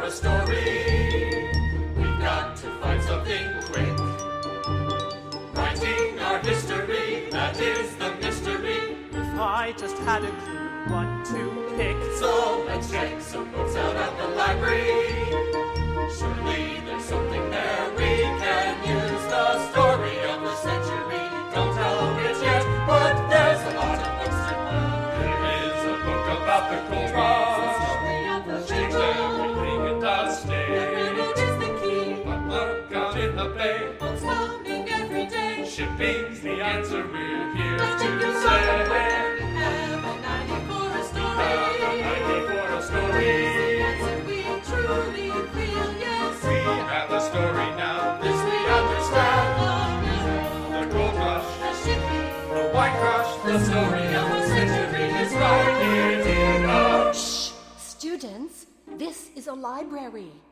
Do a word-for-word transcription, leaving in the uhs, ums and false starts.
a story. We've got to find something quick. Writing our history, that is the mystery. If I just had a clue what to pick. So let's check some books out of the library. Surely there's something there we can use. The story of the century. Don't know it yet, but there's a lot of books to read. There is a book about the gold rush. Change everything it does stay. The railroad is the key. But look out in the bay. Books coming every day. Shipping's the answer we're here Let's to take a say. ride. We have a ninety for a story. We have a ninety for a story. The answer we truly feel, yes. We have a story now. This we understand. The The gold rush, the shipping, the white rush, the story of the century is right here in us. Shh! Students, this is a library.